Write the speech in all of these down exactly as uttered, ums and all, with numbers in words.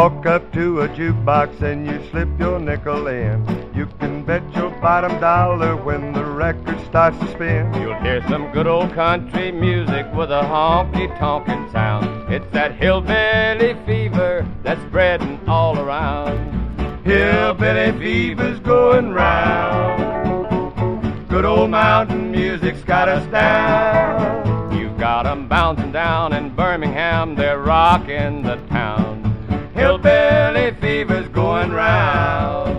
walk up to a jukebox and you slip your nickel in. You can bet your bottom dollar when the record starts to spin, you'll hear some good old country music with a honky-tonkin' sound. It's that hillbilly fever that's spreading all around. Hillbilly fever's going round. Good old mountain music's got us down. You've got 'em bouncing down in Birmingham, they're rocking the town. Hillbilly fever's going round.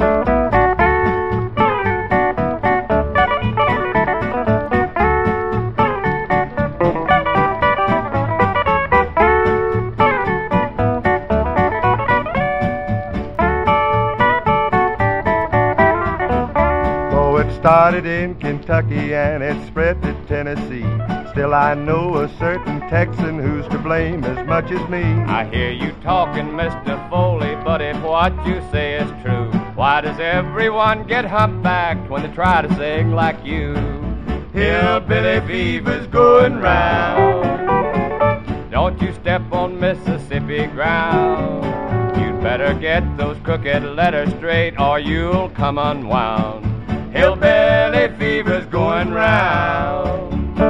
Started in Kentucky and it spread to Tennessee. Still I know a certain Texan who's to blame as much as me. I hear you talking, Mister Foley, but if what you say is true, why does everyone get humpbacked when they try to sing like you? Hillbilly fever's going round. Don't you step on Mississippi ground. You'd better get those crooked letters straight or you'll come unwound. Hillbilly fever's going round.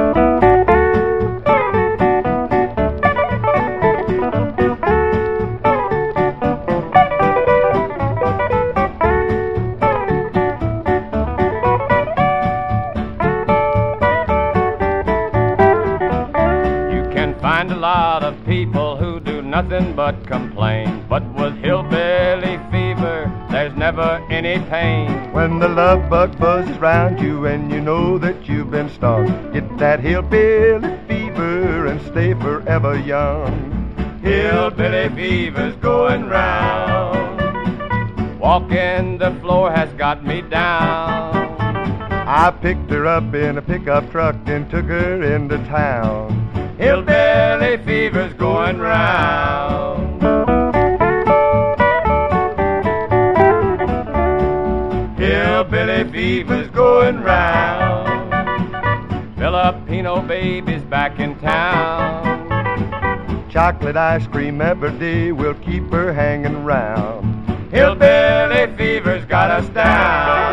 You can find a lot of people who do nothing but complain, but with hillbilly fever there's never any pain. When the love bug buzzes round you and you know that you've been stung, get that hillbilly fever and stay forever young. Hillbilly fever's going round. Walking the floor has got me down. I picked her up in a pickup truck and took her into town. Hillbilly fever's going round. Hillbilly fever's going round. Filipino baby's back in town. Chocolate ice cream every day will keep her hanging round. Hillbilly fever's got us down.